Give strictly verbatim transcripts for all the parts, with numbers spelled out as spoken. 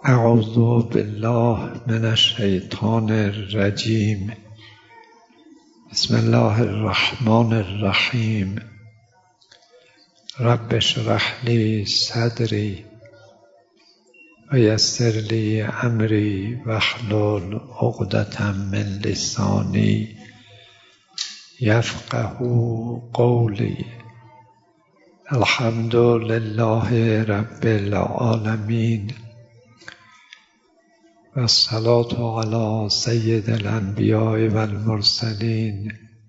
اعوذ بالله من الشیطان الرجیم. بسم الله الرحمن الرحیم. رب اشرح لی صدری و یسر لی امری واحلل عقدة من لسانی یفقهوا قولی. الحمد لله رب العالمین و الصلاة علی سید الانبیاء و المرسلین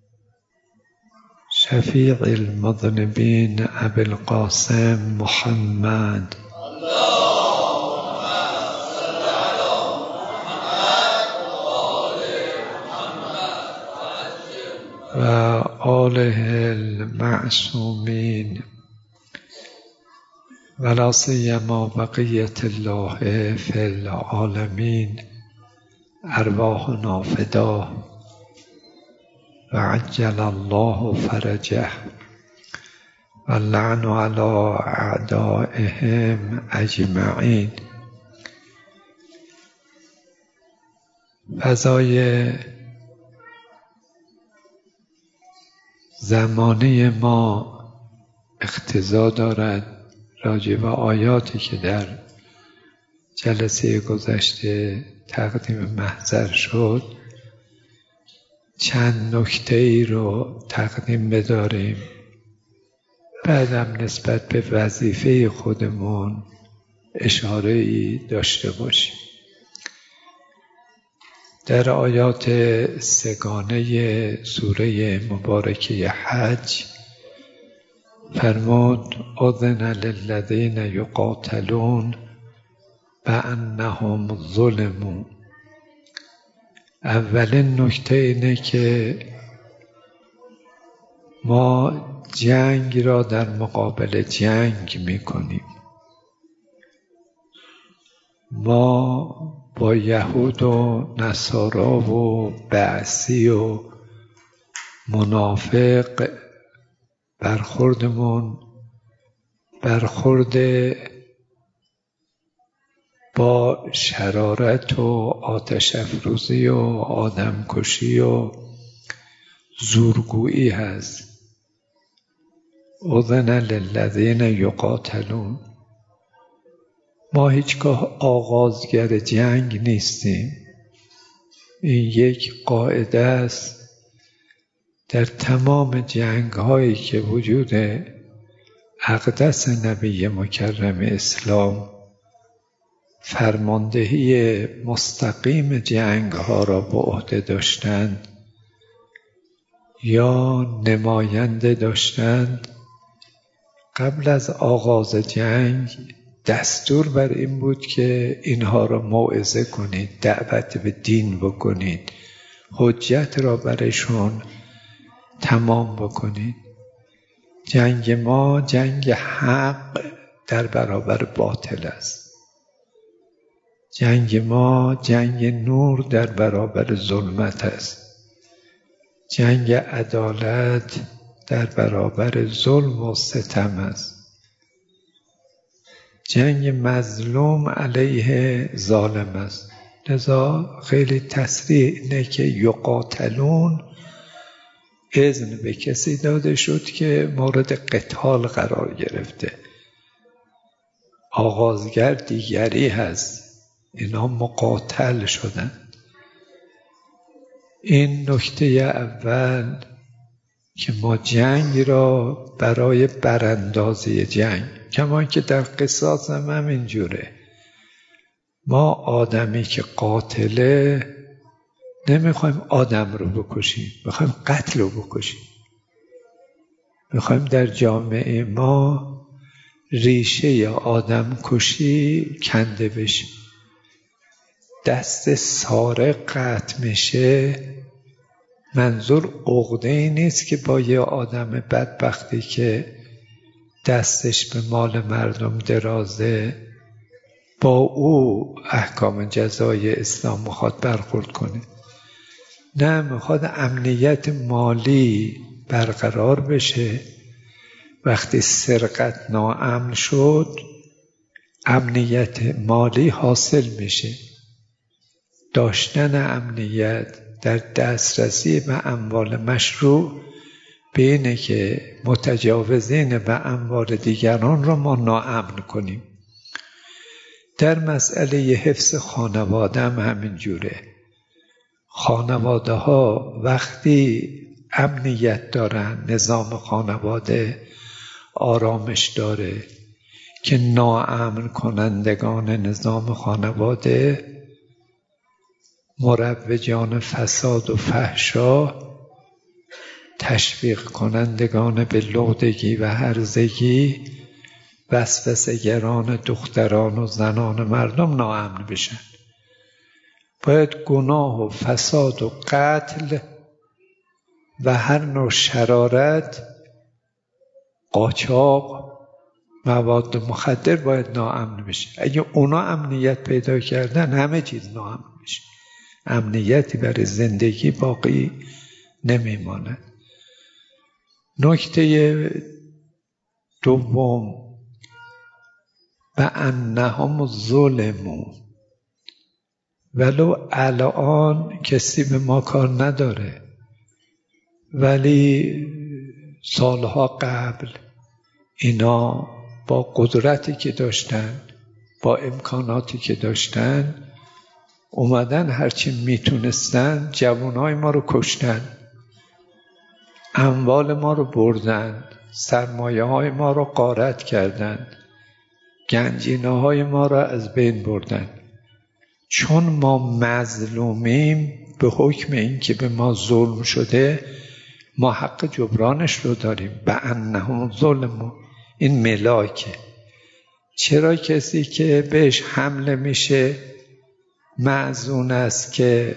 شفیع المذنبین ابی القاسم محمد اللهم صل علی محمد و آل محمد و آله المعصومین ولا سیما بقیة الله فی العالمین. ارواحنا فداه و عجل الله فرجه و اللعن علی اعدائهم اجمعین. فضای زمانی ما اقتضا دارد راجع به آیاتی که در جلسه گذشته تقدیم محضر شد چند نکته ای رو تقدیم بداریم، بعدم نسبت به وظیفه خودمون اشاره ای داشته باشیم. در آیات سگانه سوره مبارکه حج فرمود اذن للذین یقاتلون بانهم ظلموا. اولین نکته اینه که ما جنگ را در مقابل جنگ میکنیم. ما با یهود و نصارا و بعثی و منافق برخوردمون برخورد با شرارت و آتش افروزی و آدمکشی و زورگویی هست. اذن للذین یقاتلون. ما هیچگاه آغازگر جنگ نیستیم. این یک قاعده است در تمام جنگ هایی که وجود اقدس نبی مکرم اسلام فرماندهی مستقیم جنگ ها را به عهده داشتند یا نماینده داشتند، قبل از آغاز جنگ دستور بر این بود که اینها را موعظه کنید، دعوت به دین بکنید، حجت را برشون تمام بکنید. جنگ ما جنگ حق در برابر باطل است. جنگ ما جنگ نور در برابر ظلمت است. جنگ عدالت در برابر ظلم و ستم است. جنگ مظلوم علیه ظالم است. لذا خیلی تصریح اینه که یقاتلون اذن به کسی داده شد که مورد قتال قرار گرفته. آغازگر دیگری هست، اینا مقاتل شدن. این نکته اول که ما جنگ را برای براندازی جنگ، کما که در قصاص هم همینجوره. ما آدمی که قاتله نمیخوایم آدم رو بکشیم، میخوایم قتل رو بکشیم. میخوایم در جامعه ما ریشه آدم کشی کنده بشه. دست سارق قطع میشه، منظور عقده‌ای نیست که با یه آدم بدبختی که دستش به مال مردم درازه با او احکام جزای اسلام میخواد برخورد کنه. نه، میخواد امنیت مالی برقرار بشه. وقتی سرقت ناامن شد امنیت مالی حاصل میشه. داشتن امنیت در دسترسی به اموال مشروع به اینه که متجاوزین به اموال دیگران را ما ناامن کنیم. در مسئله حفظ خانواده هم همین جوره. خانواده ها وقتی امنیت دارن، نظام خانواده آرامش داره که ناامن کنندگان نظام خانواده، مروجان فساد و فحشا، تشویق کنندگان به لغدگی و هرزگی، وسوسه‌گران دختران و زنان مردم ناامن بشن. باید گناه و فساد و قتل و هر نوع شرارت، قاچاق، مواد مخدر باید ناامن بشه. اگه اونا امنیت پیدا کردن همه چیز ناامن بشه. امنیتی برای زندگی باقی نمیماند. نکته دوم، و انهم ظلموا، ولو الان کسی به ما کار نداره ولی سالها قبل اینا با قدرتی که داشتن، با امکاناتی که داشتن، اومدن هرچی میتونستن جوانای ما رو کشتن، اموال ما رو بردن، سرمایه های ما رو غارت کردن، گنجینه های ما رو از بین بردن. چون ما مظلومیم، به حکم این که به ما ظلم شده، ما حق جبرانش رو داریم. به انهم ظلموا، این ملاکه. چرا کسی که بهش حمله میشه مأذون است که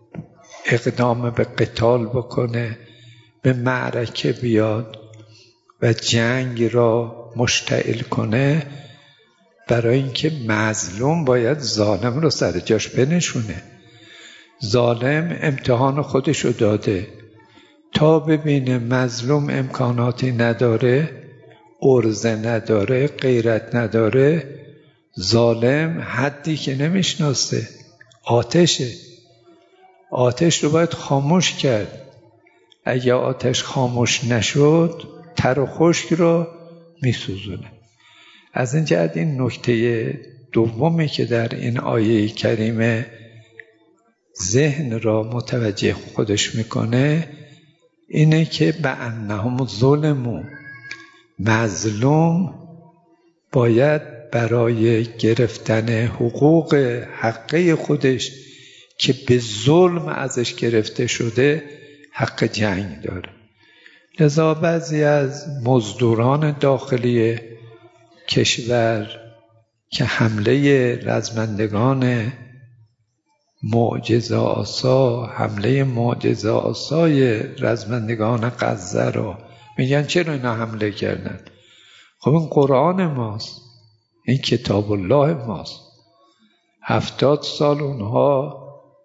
اقدام به قتال بکنه، به معرکه بیاد و جنگ را مشتعل کنه؟ برای اینکه مظلوم باید ظالم رو سر جاش بنشونه. ظالم امتحان خودش رو داده، تا ببینه مظلوم امکاناتی نداره، عرضه نداره، غیرت نداره، ظالم حدی که نمیشناسه، آتشه. آتش رو باید خاموش کرد. اگه آتش خاموش نشد، تر و خشک رو میسوزونه. از این جهت این نکته دومی که در این آیه کریمه ذهن را متوجه خودش میکنه اینه که به انهم ظلموا، مظلوم باید برای گرفتن حقوق حقه خودش که به ظلم ازش گرفته شده حق جنگ داره. لذا بعضی از مزدوران داخلی کشور که حمله رزمندگان معجزه آسا، حمله معجزه آسای رزمندگان غزه رو میگن چرا اینا حمله کردن؟ خب این قرآن ماست، این کتاب الله ماست. هفتاد سال اونها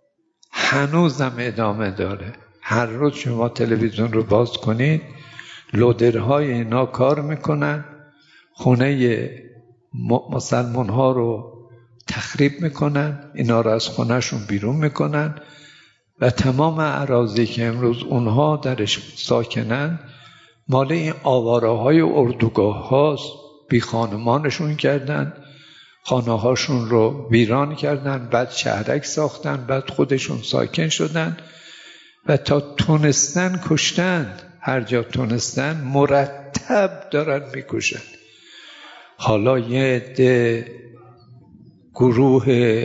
هنوزم ادامه داره. هر روز شما تلویزیون رو باز کنید، لودرهای اینا کار میکنن، خونه مسلمان ها رو تخریب میکنن، اینا رو از خونهشون بیرون میکنن و تمام اراضی که امروز اونها درش ساکنن مال این آواره های اردوگاه هاست. بی خانمانشون کردن، خانه هاشون رو ویران کردن، بعد شهرک ساختن، بعد خودشون ساکن شدن و تا تونستن کشتن. هر جا تونستن مرتب دارن میکشن. حالا یه عده گروه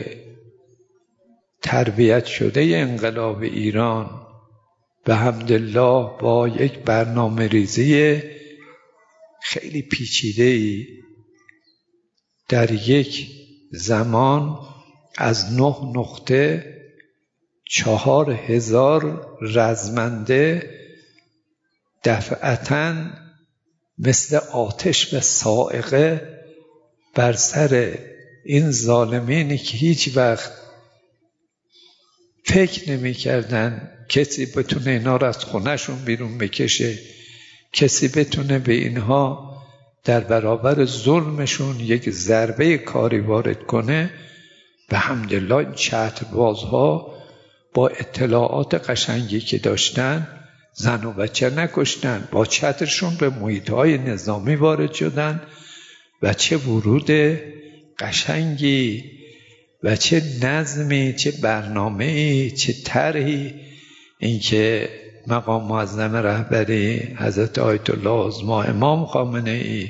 تربیت شده انقلاب ایران به حمدالله با یک برنامه ریزی خیلی پیچیده‌ای در یک زمان از نه نقطه چهار هزار رزمنده دفعتاً مثل آتش و صاعقه بر سر این ظالمینی که هیچ وقت فکر نمی کردن کسی بتونه اینا رو از خونهشون بیرون بکشه، کسی بتونه به اینها در برابر ظلمشون یک ضربه کاری وارد کنه. به حمدالله این چتربازها با اطلاعات قشنگی که داشتن زن و بچه نکشتن، با چترشون به محیطهای نظامی وارد شدن و چه ورود قشنگی و چه نظمی، چه برنامه‌ای، چه طرحی. اینکه مقام معظم رهبری حضرت آیت الله عظما امام خامنه ای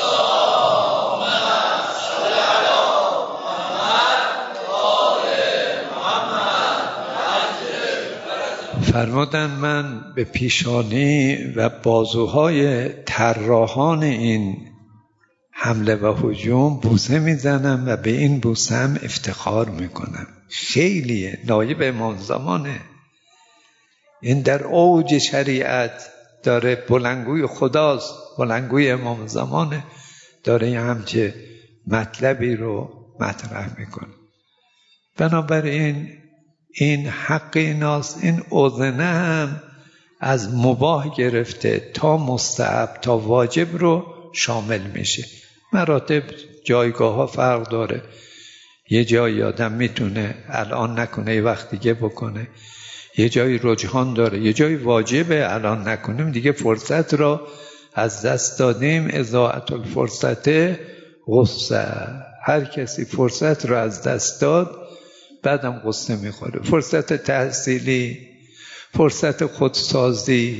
فرمودن من به پیشانی و بازوهای طراحان این حمله و هجوم بوسه میزنم و به این بوسه هم افتخار میکنم. خیلیه، نایب امام زمانه، این در اوج شریعت داره، بلندگوی خداست، بلندگوی امام زمانه، داره یه همچه مطلبی رو مطرح میکنه. بنابراین این حق ایناست. این اذنه هم از مباح گرفته تا مستحب تا واجب رو شامل میشه. مراتب جایگاه ها فرق داره. یه جایی آدم میتونه الان نکنه یه وقت دیگه بکنه، یه جایی رجحان داره، یه جایی واجبه الان نکنیم دیگه فرصت را از دست دادیم. اضاعت الفرصت غصه، هر کسی فرصت را از دست داد بعدم غصه میخوره. فرصت تحصیلی، فرصت خودسازی،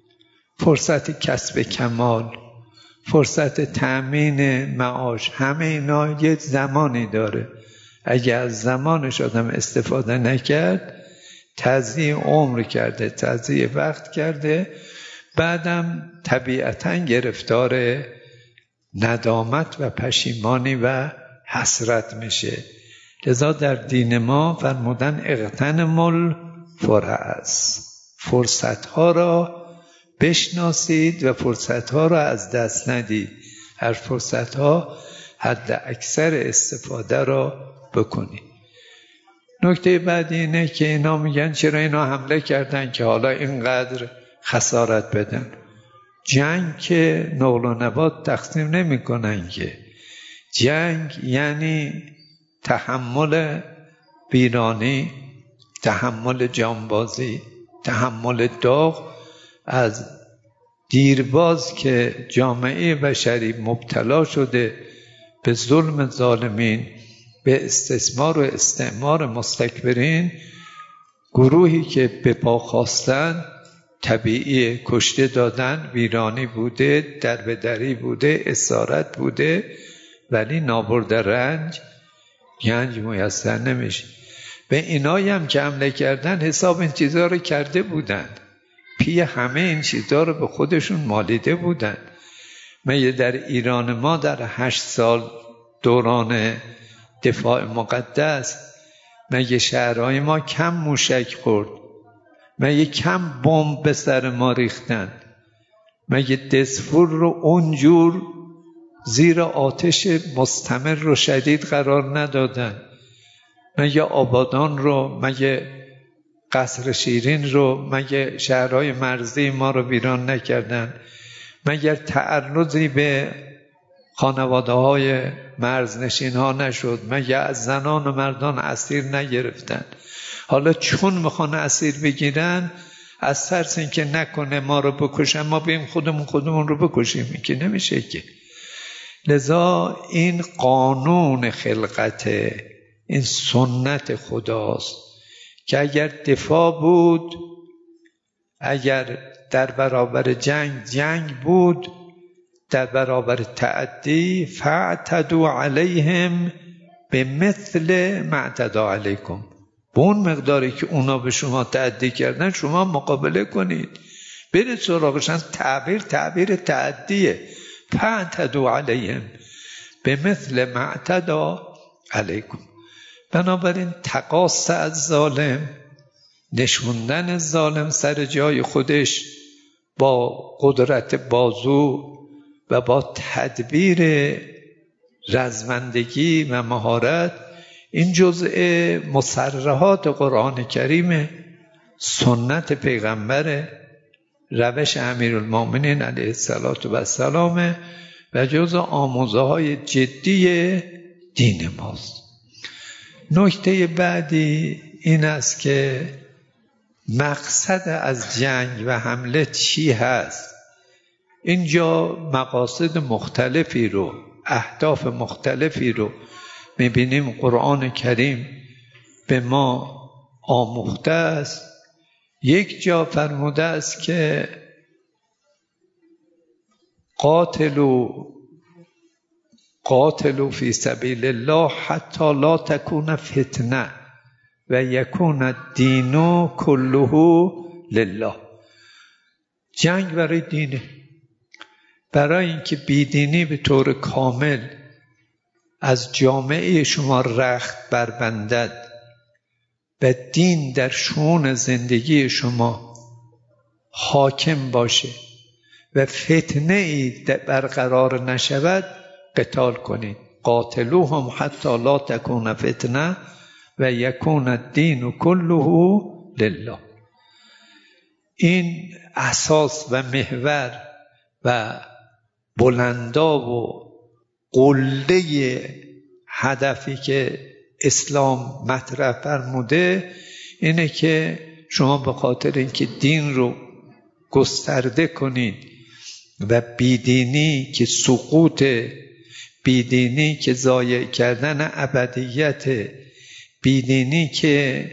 فرصت کسب کمال، فرصت تأمین معاش، همه اینا یه زمانی داره. اگه از زمانش آدم استفاده نکرد تضییع عمر کرده، تضییع وقت کرده، بعدم طبیعتاً گرفتار ندامت و پشیمانی و حسرت میشه. لذا در دین ما فرمودن اغتنم الفرص، فرصتها را بشناسید و فرصتها را از دست ندید. هر فرصتها حد اکثر استفاده را بکنید. نکته بعدی اینه که اینا میگن چرا اینا حمله کردن که حالا اینقدر خسارت بدن. جنگ که نقل و نبات تقسیم نمی کنن که. جنگ یعنی تحمل ویرانی، تحمل جانبازی، تحمل داغ از دیرباز که جامعه بشری مبتلا شده به ظلم ظالمین، به استثمار و استعمار مستکبرین. گروهی که به پا خواستن طبیعی کشته دادن، ویرانی بوده، دربدری بوده، اسارت بوده، ولی نابرد رنج گنج میسر نمیشه. به اینایی هم که حمله کردن حساب این چیزها رو کرده بودن، پی همه این چیزها رو به خودشون مالیده بودن. من در ایران ما در هشت سال دوران دفاع مقدس مگه شهرهای ما کم موشک خورد؟ مگه کم بمب به سر ما ریختن؟ مگه دسفور رو اونجور زیر آتش مستمر و شدید قرار ندادن؟ مگه آبادان رو، مگه قصر شیرین رو، مگه شهرهای مرزی ما رو ویران نکردن؟ مگر تعرضی به خانواده های مرزنشین ها نشد؟ مگه از زنان و مردان اسیر نگرفتن؟ حالا چون میخوان اسیر بگیرن از ترس این که نکنه ما رو بکشن ما بیم خودمون خودمون رو بکشیم، که نمیشه که. لذا این قانون خلقت، این سنت خداست که اگر دفاع بود، اگر در برابر جنگ جنگ بود، در برابر تعدی فاعتدوا علیهم به مثل ما اعتدوا علیکم، به اون مقداری که اونا به شما تعدی کردن شما مقابله کنید. برید سراغشان. تعبیر تعبیر تعدیه. فاعتدوا علیهم به مثل ما اعتدوا علیکم. بنابراین تقاص از ظالم، نشوندن ظالم سر جای خودش با قدرت بازو و با تدبیر رزمندگی و مهارت، این جزء مصرحات قرآن کریم، سنت پیغمبر، روش امیرالمومنین علیه السلام و و جزء آموزه های جدی دین ماست. نکته بعدی این است که مقصد از جنگ و حمله چی هست؟ اینجا مقاصد مختلفی رو، اهداف مختلفی رو میبینیم قرآن کریم به ما آموخته است. یک جا فرموده است که قاتلوا قاتلوا فی سبیل الله حتی لا تکون فتنه و یکون الدین کله لله. جنگ برای دینه، برای اینکه بیدینی به طور کامل از جامعه شما رخت بربندد و دین در شؤون زندگی شما حاکم باشه و فتنه ای برقرار نشود، قتال کنید. قاتلوهم حتی لا تکون فتنه و یکون الدین کله لله. این اساس و محور و بلندا و قله هدفی که اسلام مطرح فرموده اینه که شما به خاطر اینکه دین رو گسترده کنید و بیدینی که سقوط، بیدینی که ضایع کردن ابدیت، بیدینی که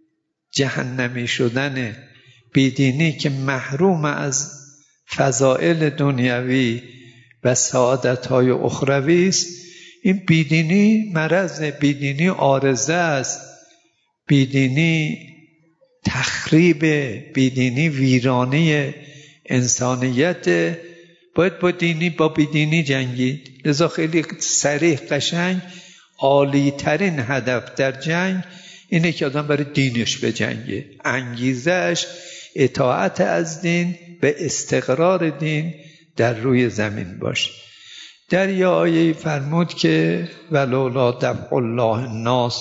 جهنمی شدن، بیدینی که محروم از فضائل دنیوی و سعادت‌های اخروی است، این بیدینی مرض، بیدینی عارضه است، بیدینی تخریب، بیدینی ویرانی انسانیت. باید با دینی با بیدینی جنگید. لذا خیلی صریح قشنگ عالی ترین هدف در جنگ اینه که آدم برای دینش بجنگه، انگیزش اطاعت از دین و استقرار دین در روی زمین باشه. در یه آیه فرمود که ولولا دفع الله الناس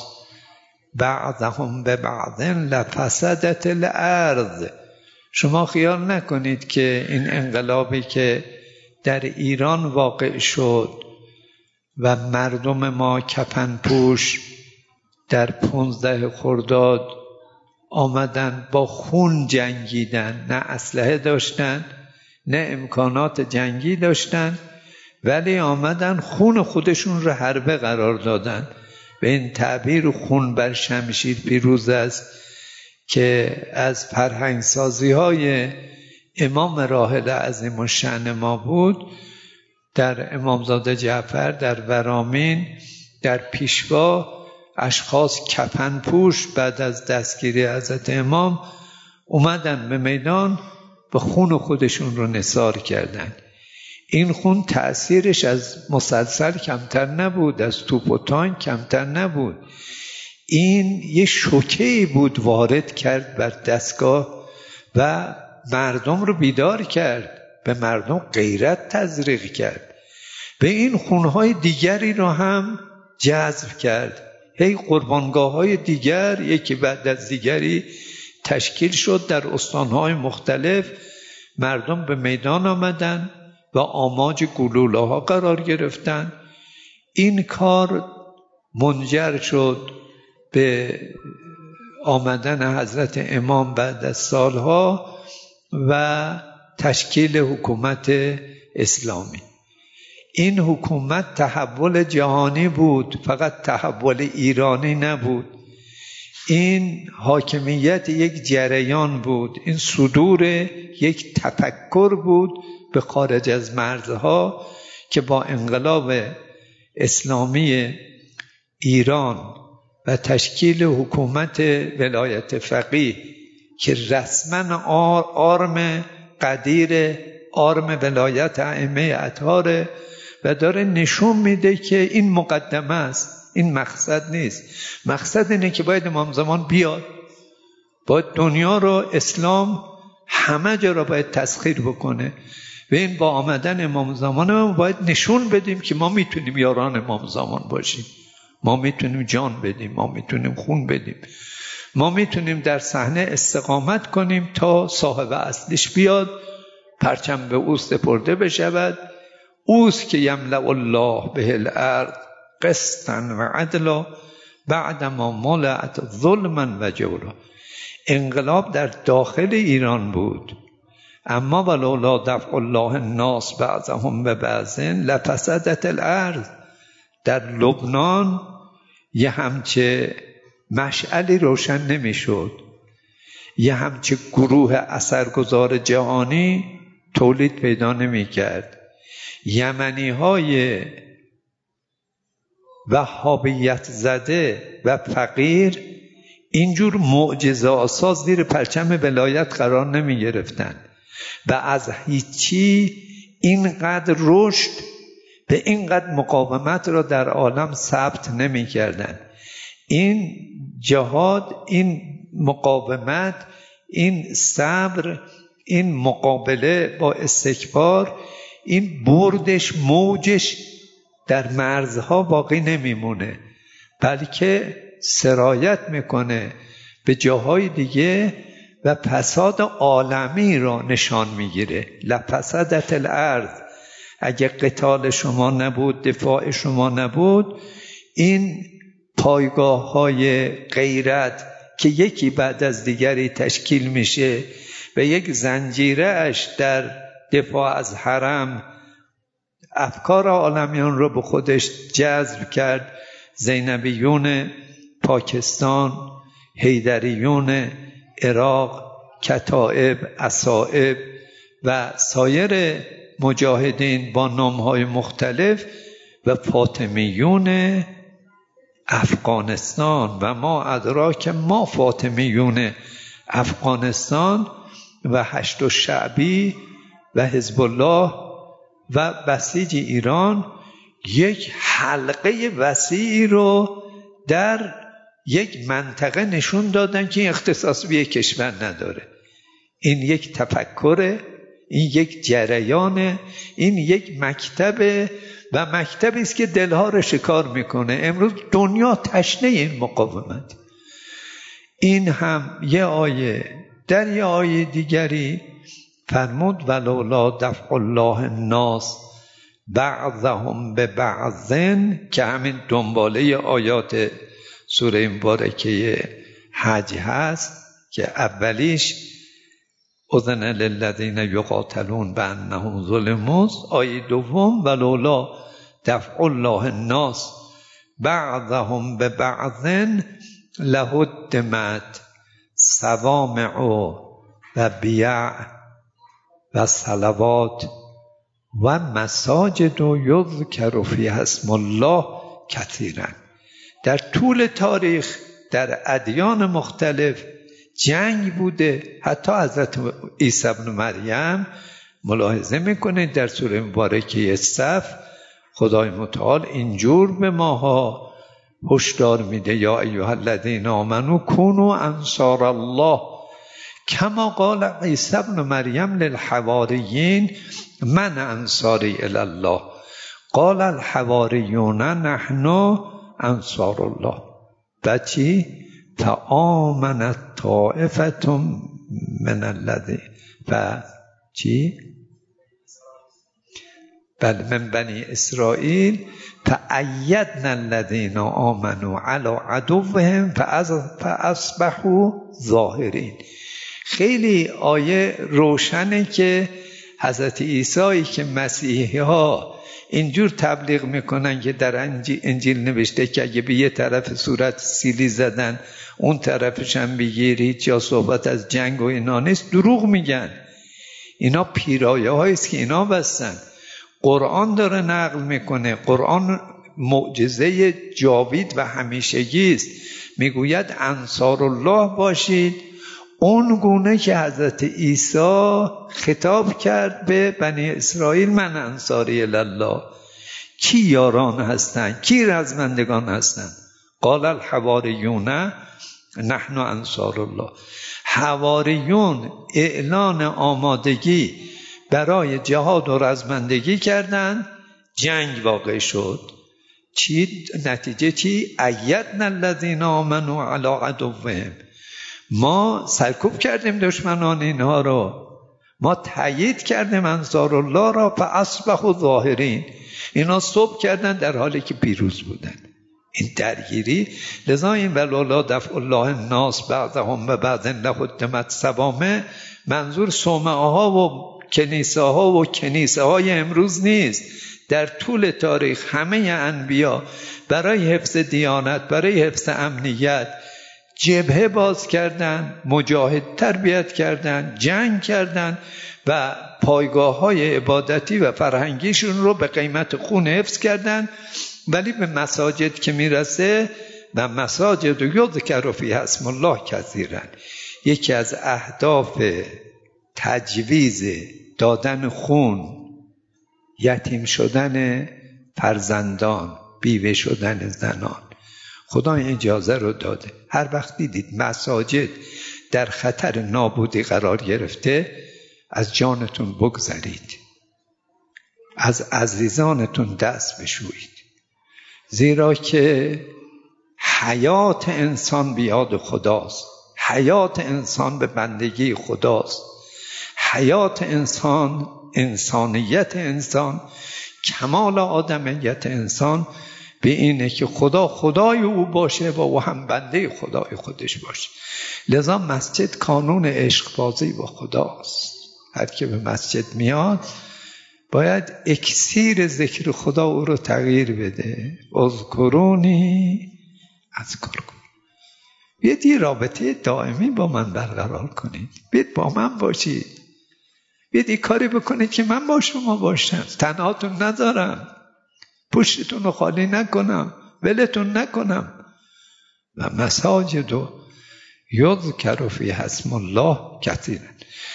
بعضهم ببعض لفسدت الارض. شما خیال نکنید که این انقلابی که در ایران واقع شد و مردم ما کفن پوش در پونزده خرداد آمدن با خون جنگیدن، نه اسلحه داشتن نه امکانات جنگی داشتن، ولی آمدن خون خودشون رو حربه قرار دادن. به این تعبیر خون بر شمشیر پیروز است که از فرهنگسازی های امام راحل عظیم الشأن ما بود. در امامزاده جعفر، در ورامین، در پیشوا اشخاص کفن پوش بعد از دستگیری حضرت امام اومدن به میدان به خون خودشون رو نثار کردن. این خون تأثیرش از مسلسل کمتر نبود، از توپ و تانک کمتر نبود. این یه شوکه‌ای بود وارد کرد بر دستگاه و مردم رو بیدار کرد، به مردم غیرت تزریق کرد، به این خونهای دیگری رو هم جذب کرد. هی قربانگاه‌های دیگر یکی بعد از دیگری تشکیل شد در استانهای مختلف. مردم به میدان آمدن و آماج گلوله ها قرار گرفتن. این کار منجر شد به آمدن حضرت امام بعد از سالها و تشکیل حکومت اسلامی. این حکومت تحول جهانی بود، فقط تحول ایرانی نبود. این حاکمیت یک جریان بود، این صدور یک تفکر بود به خارج از مرزها که با انقلاب اسلامی ایران و تشکیل حکومت ولایت فقیه که رسما آرم قدیر آرم ولایت ائمه اطهار و داره نشون میده که این مقدمه است، این مقصد نیست. مقصد اینه که باید امام زمان بیاد، باید دنیا رو، اسلام همه جا را باید تسخیر بکنه و این با آمدن امام زمان ما باید نشون بدیم که ما میتونیم یاران امام زمان باشیم، ما میتونیم جان بدیم، ما میتونیم خون بدیم، ما میتونیم در صحنه استقامت کنیم تا صاحب اصلیش بیاد، پرچم به او سپرده بشود، اوست که یملأ الله به الارض قسطا و عدلا بعدما ملأت ظلما و جورا. انقلاب در داخل ایران بود، اما ولولا دفع الله الناس بعضهم ببعض لفسدت الارض. در لبنان یه همچه مشعلی روشن نمیشد، یه همچه گروه اثرگذار جهانی تولید پیدا نمیکرد. یمنی های وهابیت زده و فقیر اینجور معجزه آسا زیر پرچم ولایت قرار نمی گرفتن و از هیچی اینقدر رشد به اینقدر مقاومت را در عالم ثبت نمی کردن. این جهاد، این مقاومت، این صبر، این مقابله با استکبار، این بردش موجش در مرزها باقی نمیمونه، بلکه سرایت میکنه به جاهای دیگه و فساد عالمی را نشان میگیره. لفسدت الارض. اگه قتال شما نبود، دفاع شما نبود، این پایگاه های غیرت که یکی بعد از دیگری تشکیل میشه و یک زنجیره اش در دفاع از حرم افکار عالمیان رو به خودش جذب کرد. زینبیون پاکستان، حیدریون عراق، کتائب، اصائب و سایر مجاهدین با نامهای مختلف و فاطمیون افغانستان و ما ادراک ما فاطمیون افغانستان و هشت و شعبی و حزب الله و بسیج ایران یک حلقه وسیعی رو در یک منطقه نشون دادن که این اختصاص به یک کشور نداره. این یک تفکره، این یک جریانه، این یک مکتبه و مکتبی است که دلها رو شکار میکنه. امروز دنیا تشنه این مقاومت. این هم یه آیه. در یه آیه دیگری فرمود ولولا دفع الله الناس بعضهم به بعضن، که همین دنباله آیات سوره مبارکه حج هست که اولیش اذن للذین یقاتلون بانهم ظلموا، آیه دوم ولولا دفع الله الناس بعضهم به بعضن لهدمت صوامع و بیع و صلوات و مساجد و یذکر فیها اسم الله کثیرا. در طول تاریخ در ادیان مختلف جنگ بوده. حتی حضرت عیسی ابن مریم ملاحظه میکنید در سوره مبارکه صف خدای متعال اینجور به ماها هشدار میده یا ایها الذین آمنوا کونوا انصار الله کما قال عیسی ابن مریم للحواریین من انصاری الی الله قال الحواریون نحن انصار الله. بچی فآمنت طائفة من الذین و چی؟ بل من بنی اسرائیل فأیدنا الذین آمنوا علی عدوهم فاصبحوا ظاهرین. خیلی آیه روشنه که حضرت عیسی که مسیحی ها اینجور تبلیغ میکنن که در انجیل نوشته که اگه به یه طرف صورت سیلی زدن اون طرفش هم بگیرید یا صحبت از جنگ و اینا نیست، دروغ میگن. اینا پیرایه هاییست که اینا بستن. قرآن داره نقل میکنه. قرآن معجزه جاوید و همیشگی است. میگوید انصار الله باشید اون گونه که حضرت عیسی خطاب کرد به بنی اسرائیل من انصاری الله. کی یاران هستند؟ کی رزمندگان هستند؟ قال الحواریون نحن انصار الله. حواریون اعلان آمادگی برای جهاد و رزمندگی کردند. جنگ واقع شد. چی نتیجه چی؟ ایدنا الذین آمنوا علی عدوهم. ما سرکوب کردیم دشمنان اینها رو. ما تایید کردیم انصار الله را فاصبحوا ظاهرین. اینا صبح کردن در حالی که پیروز بودن. این درگیری، لذا این ولولا دفع الله الناس بعضهم و بعض لهدمت صوامع، منظور صومعه ها و کنیسه ها و کنیسه های امروز نیست. در طول تاریخ همه انبیا برای حفظ دیانت، برای حفظ امنیت جبهه باز کردن، مجاهد تربیت کردن، جنگ کردن و پایگاه های عبادتی و فرهنگیشون رو به قیمت خون حفظ کردن. ولی به مساجد که میرسه، و مساجد یذکر فیها اسم الله کثیرا، یکی از اهداف تجویز دادن خون، یتیم شدن فرزندان، بیوه شدن زنان، خدا این اجازه رو داده. هر وقت دیدید مساجد در خطر نابودی قرار گرفته، از جانتون بگذرید، از عزیزانتون دست بشویید، زیرا که حیات انسان بیاد خداست، حیات انسان به بندگی خداست، حیات انسان، انسانیت انسان، کمال آدمیت انسان به اینه که خدا خدای او باشه و او هم بنده خدای خودش باشه. لذا مسجد کانون عشق بازی با خداست. هر که به مسجد میاد باید اکسیر ذکر خدا او رو تغییر بده. اذکرونی اذکرکم. بیاید یه رابطه دائمی با من برقرار کنید، بیاید با من باشید، بیاید این کاری بکنید که من با شما باشم، تنهاتون نذارم، پشتتون رو خالی نکنم، ولتون نکنم. و مساجد و یذکر فیها اسم الله کثیرا.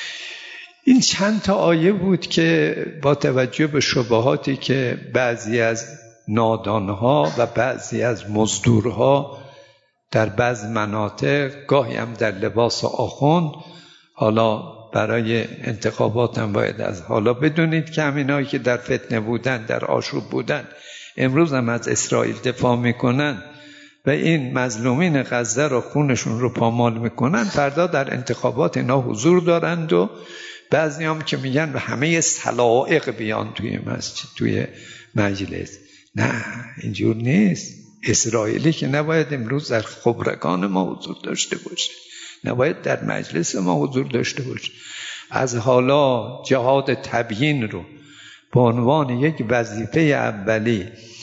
این چند تا آیه بود که با توجه به شبهاتی که بعضی از نادانها و بعضی از مزدورها در بعض مناطق، گاهی هم در لباس آخوند، حالا برای انتخابات هم باید از حالا بدونید که همینایی که در فتنه بودن، در آشوب بودن، امروز هم از اسرائیل دفاع میکنن و این مظلومین غزه رو خونشون رو پامال میکنن، فردا در انتخابات اینا حضور دارند و بعضی هم که میگن به همه سلائق بیان توی مسجد، توی مجلس. نه، اینجور نیست. اسرائیلی که نباید امروز در خبرگان ما حضور داشته باشه، نباید در مجلس ما حضور داشته باشه. از حالا جهاد تبیین رو به عنوان یک وظیفه اولی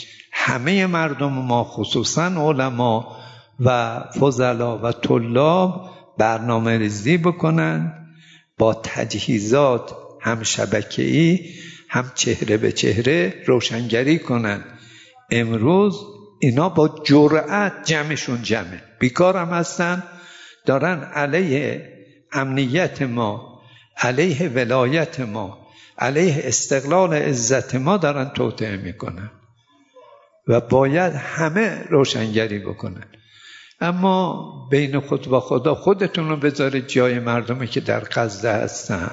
همه مردم ما، خصوصا علما و فضلا و طلاب، برنامه ریزی بکنن، با تجهیزات هم شبکه‌ای هم چهره به چهره روشنگری کنن. امروز اینا با جرأت جمعشون جمعه، بیکار هم هستن، دارن علیه امنیت ما، علیه ولایت ما، علیه استقلال عزت ما دارن توطئه میکنن و باید همه روشنگری بکنن. اما بین خود و خدا خودتون رو بذارید جای مردمی که در غزه هستن.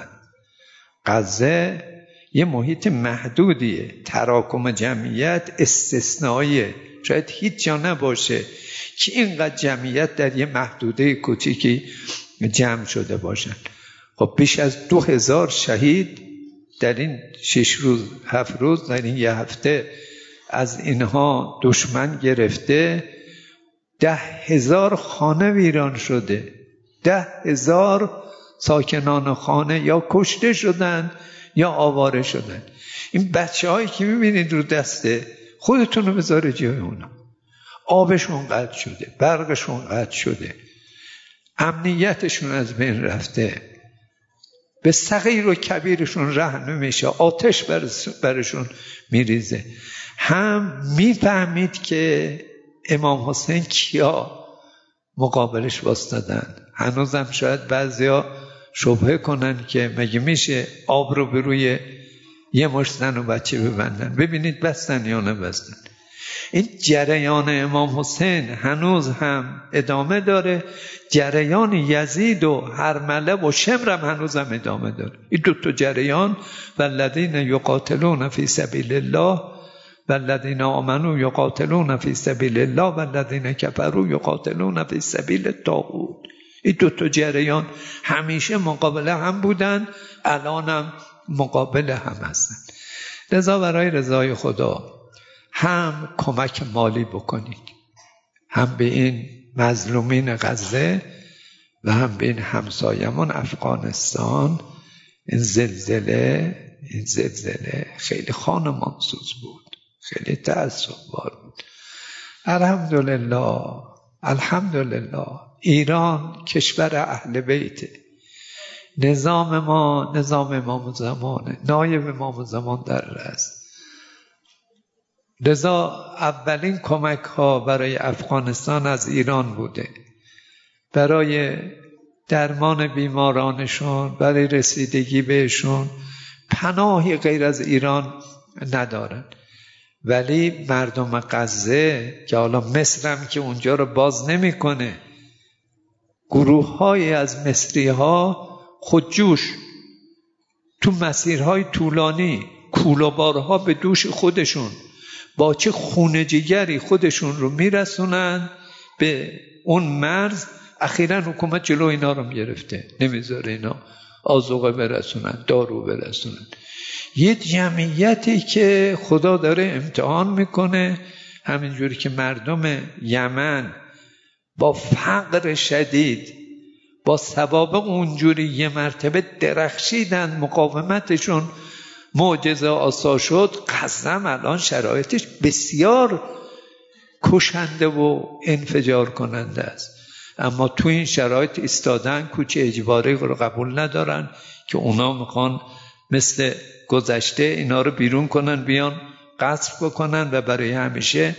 غزه یه محیط محدودیه، تراکم جمعیت استثنائیه، شاید هیچ جا نباشه که اینقدر جمعیت در یه محدوده کوچیکی جمع شده باشن. خب بیش از دو هزار شهید در این شش روز هفت روز در این یه هفته از اینها دشمن گرفته. ده هزار خانه ویران شده، ده هزار ساکنان خانه یا کشته شدن یا آواره شدن. این بچه هایی که میبینید رو دسته، خودتون رو بذاره جای اونا. آبشون قطع شده، برقشون قطع شده، امنیتشون از بین رفته، به صغیر و کبیرشون رحم نمیشه، آتش برشون میریزه. هم میفهمید که امام حسین کیا مقابلش واسطادن. هنوزم شاید بعضیا شبهه کنن که مگه میشه آب رو به روی یه مشت زن و بچه ببندن. ببینید بستن یا نبستن. این جریان امام حسین هنوز هم ادامه داره، جریان یزید و هرمله و شمر هم هنوز هم ادامه داره. این دو تا جریان، والذین یقاتلون فی سبیل الله والذین آمنوا یقاتلون فی سبیل الله والذین کفروا یقاتلون فی سبیل الطاغوت. این دو تا جریان همیشه مقابل هم بودن، الانم مقابل هم هستن. لذا برای رضای خدا هم کمک مالی بکنید، هم به این مظلومین غزه و هم به این همسایمون افغانستان. این زلزله این زلزله خیلی خانمانسوز بود، خیلی تأسف‌بار بود. الحمدلله الحمدلله ایران کشور اهل بیته. نظام ما نظام امام زمانه، نایب امام زمان در رأس. لذا اولین کمک ها برای افغانستان از ایران بوده، برای درمان بیمارانشون، برای رسیدگی بهشون. پناهی غیر از ایران ندارن. ولی مردم غزه که حالا مصر هم که اونجا رو باز نمیکنه، گروه های از مصری ها خودجوش تو مسیرهای طولانی کوله‌بارها به دوش خودشون با چه خون جگری خودشون رو میرسونن به اون مرز. اخیراً حکومت جلو اینا رو گرفته، نمیذاره اینا آذوقه برسونن، دارو برسونن. یه جمعیتی که خدا داره امتحان میکنه، همینجوری که مردم یمن با فقر شدید با سوابق اونجوری یه مرتبه درخشیدن، مقاومتشون معجزه آسا شد. قسم الان شرایطش بسیار کشنده و انفجار کننده است، اما تو این شرایط ایستادن، کوچه اجباری رو قبول ندارن که اونا میخوان مثل گذشته اینا رو بیرون کنن، بیان قصر بکنن و برای همیشه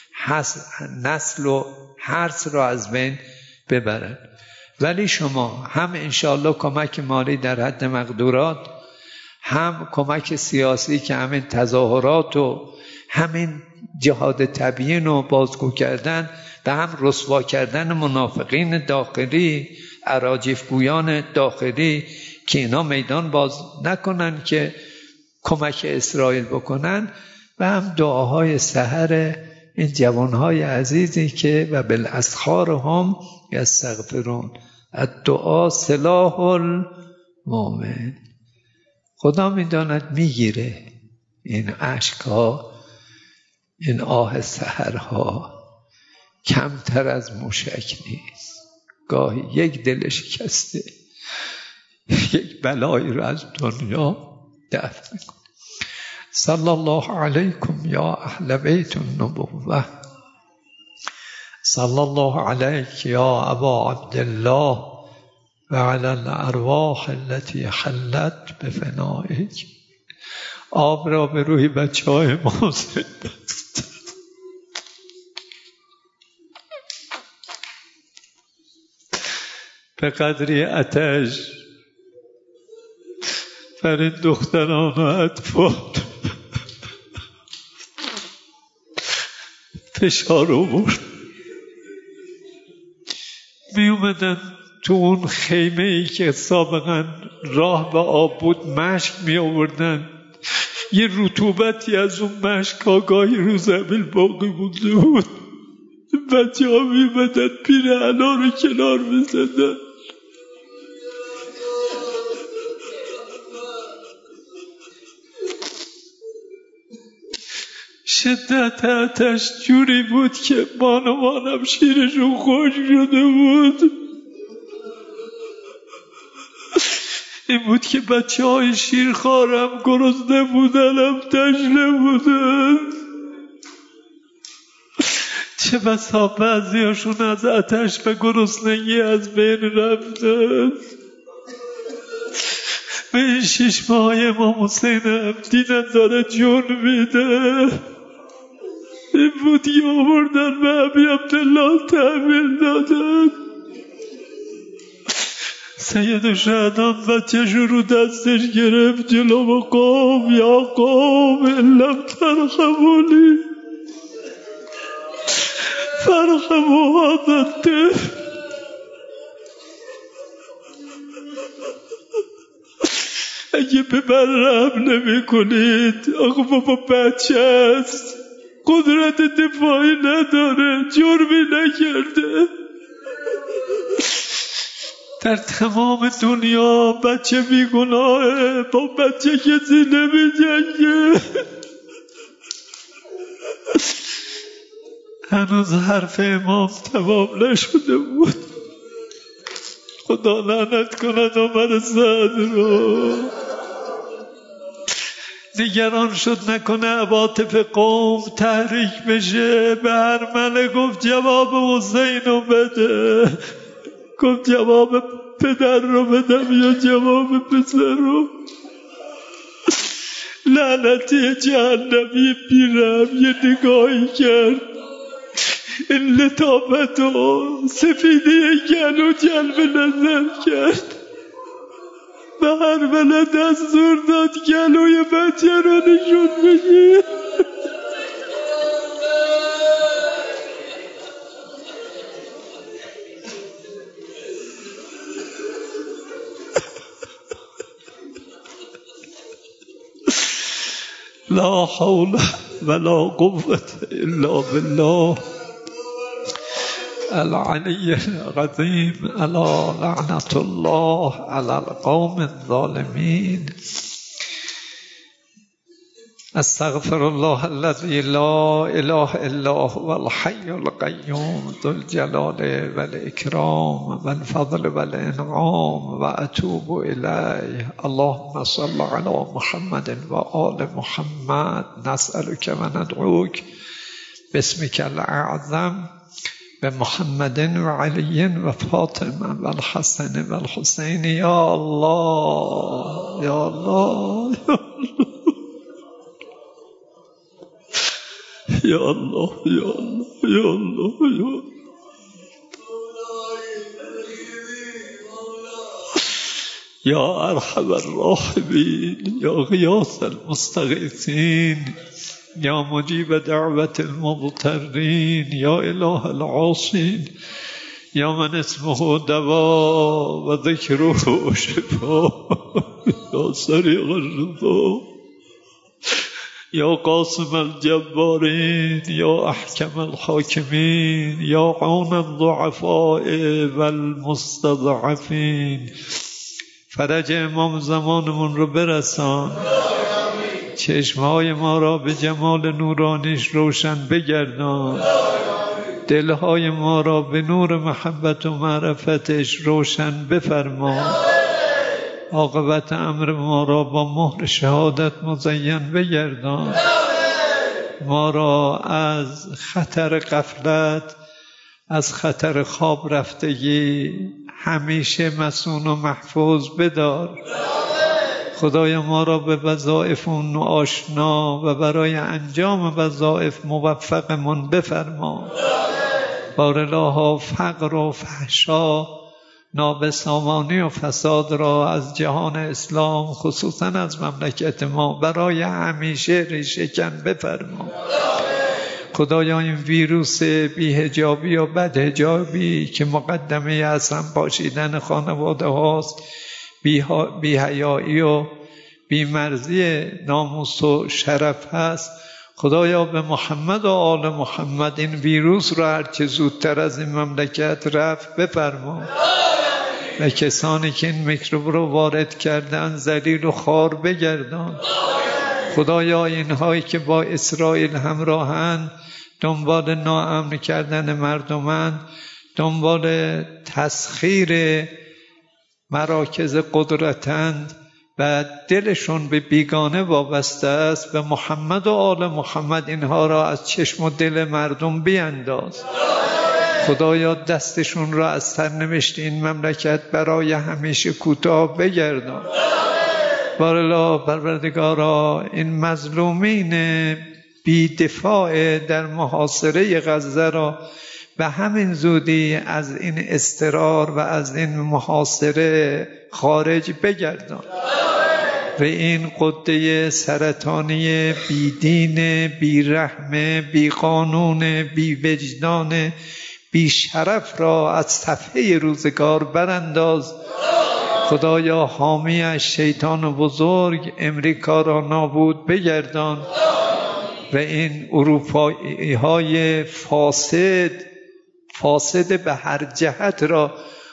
نسل و حرث رو از بین ببرن. ولی شما هم انشاءالله کمک مالی در حد مقدورات، هم کمک سیاسی که همین تظاهرات و همین جهاد تبیین و بازگو کردن و هم رسوا کردن منافقین داخلی، اراجیفگویان داخلی که اینا میدان باز نکنن که کمک اسرائیل بکنن، و هم دعاهای سحر این جوانهای عزیزی که و بالاسحار هم یستغفرون. الدعا سلاح المؤمن. خدا میداند میگیره این اشکها، این آه سحرها کمتر از موشک نیست. گاهی یک دل شکسته یک بلایی رو از دنیا دفع میکنه. صلی الله علیکم یا اهل بیت النبوة، صلی الله علیک یا ابا عبدالله و علی الارواح التي حلت بفنائک. آب را به روی بچه های ما زدست. به قدری آتش بر این دختران و اطفال فشار آورد. می اومدن تو اون خیمه ای که سابقا راه و آب بود مشک می آوردن، یه رطوبتی از اون مشک آگاهی رو زمین باقی مونده بود. بچه ها می اومدن پیرهنا رو کنار می زدن. شدت آتش جوری بود که بانوانم شیرشون خوش شده بود. این بود که بچه های شیرخوارم گرسنه بودن، هم تشنه بودن. چه بسا بعضی هاشون از آتش به گرسنگی از بین رفتن. به این شش ماه امام حسینم دیدن داره جون میده. این بود که آوردن به ابی عبدالله تحویل دادن. سید شهدان بچه‌ش رو دستش گرفت جلو و قوم یا قوم لم ترحمونی فرحموا هذا الطفل. اگه به من رحم نمی کنید، آقا بابا بچه است، قدرت دفاعی نداره، جرمی نکرده. در تمام دنیا بچه بیگناهه، با بچه کسی نمی جنگه. هنوز حرف امام تمام نشده بود. خدا لعنت کند عمر سعد رو. نگران شد نکنه عواطف قوم تحریک بشه. به ارمله گفت جواب حسین رو بده. گفت جواب پدر رو بدم یا جواب پسر رو؟ لعنتی جهنمی بیرم یه نگاهی کرد، این لطافت و سفیدی گلو جلب نظر کرد. به هر ولد دستور داد گلوی بچه رو نشون بگیر. لا حول ولا قوة الا بالله العلی العظیم. الا لعنت الله علی القوم الظالمین. استغفر الله الذي لا اله الا هو الحي القيوم ذو الجلال والاكرام والفضل والانعام واتوب اليه. اللهم صل على محمد وآل محمد. نسألك وندعوك باسمك الاعظم بمحمد وعلي وفاطمة والحسن والحسين. يا الله يا الله يا الله يا الله يا الله يا الله يا أرحم الراحمين يا غياث المستغيثين يا مجيب دعوة المضطرين يا إله العاصين يا من اسمه دواء وذكره شفاء يا سريع الرضا يا قاسم الجبارين يا أحكم الحاكمين يا عون الضعفاء والمستضعفين. فرج امام زمانمون رو برسان. چشمهای ما را به جمال نورانیش روشن بگردان. دلهای ما را به نور محبت و معرفتش روشن بفرما. عاقبت امر ما را با مهر شهادت مزین بگردان. ما را از خطر غفلت، از خطر خواب رفتگی همیشه مصون و محفوظ بدار. خدایا ما را به وظایف اون آشنا و برای انجام وظایف موفقمون بفرما. بارلاها فقر و فحشا، نابسامانی و فساد را از جهان اسلام خصوصا از مملکت ما برای همیشه ریشه کن بفرما. خدایا این ویروس بی‌حجابی و بدحجابی که مقدمه اصلا پاشیدن خانواده هاست، بی‌حیایی و بی‌مرزی ناموس و شرف هست، خدایا به محمد و آل محمد این ویروس را هرچه زودتر از این مملکت رفع بفرما و کسانی که این میکروب رو وارد کردن ذلیل و خوار بگردان. خدایا اینهایی که با اسرائیل همراهند، دنبال ناامن کردن مردمند، دنبال تسخیر مراکز قدرتند و دلشون به بیگانه وابسته است، به محمد و آل محمد اینها را از چشم و دل مردم بینداز. خدایا دستشون را از سرنوشت این مملکت برای همیشه کوتاه بگردان. بارالله پروردگارا این مظلومین بی‌دفاع در محاصره غزه را به همین زودی از این اضطرار و از این محاصره خارج بگردان و این قده سرطانی بیدین، بیرحم، بیقانون، بیوجدان، بیشرف را از صفحه روزگار برانداز. خدایا حامی شیطان بزرگ امریکا را نابود بگردان و این اروپایی های فاسد فاسد به هر جهت را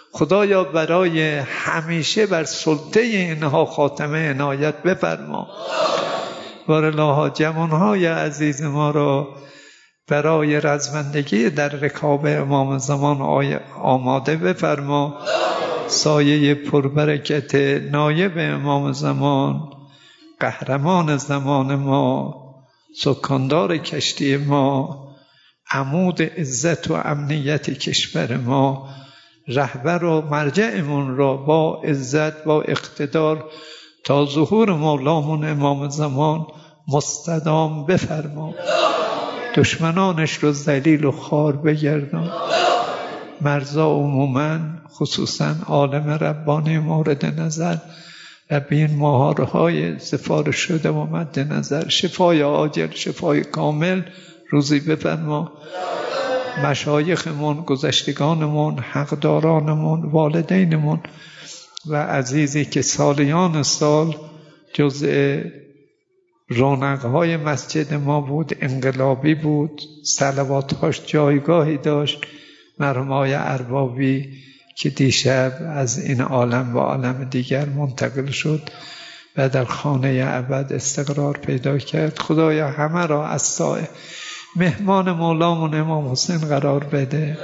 خدایا برای همیشه بر سلطه اینها خاتمه عنایت بفرما. بارالله جوانهای عزیز ما را برای رزمندگی در رکاب امام زمان آماده بفرما. سایه پربرکت نایب امام زمان، قهرمان زمان ما، سکاندار کشتی ما، عمود عزت و امنیت کشور ما، رهبر و مرجعمون را با عزت با اقتدار تا ظهور مولامون امام زمان مستدام بفرما. دشمنانش رو ذلیل و خوار بگردان. مرزا عموماً خصوصاً عالم ربانی مورد نظر و به این مهارهای سفارش شده و مد نظر شفای عاجل شفای کامل روزی بفرما. مشایخمون، گذشتگانمون، حقدارانمون، والدینمون و عزیزی که سالیان سال جزء رونقهای مسجد ما بود، انقلابی بود، صلواتهاش جایگاهی داشت، مرحوم آقای اربابی که دیشب از این عالم و عالم دیگر منتقل شد و در خانه ابد استقرار پیدا کرد. خدایا همه را از سایه مهمان مولامون امام حسین قرار بده.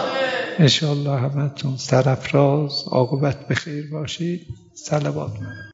انشاءالله همتون سرافراز عاقبت بخیر باشید. صلوات.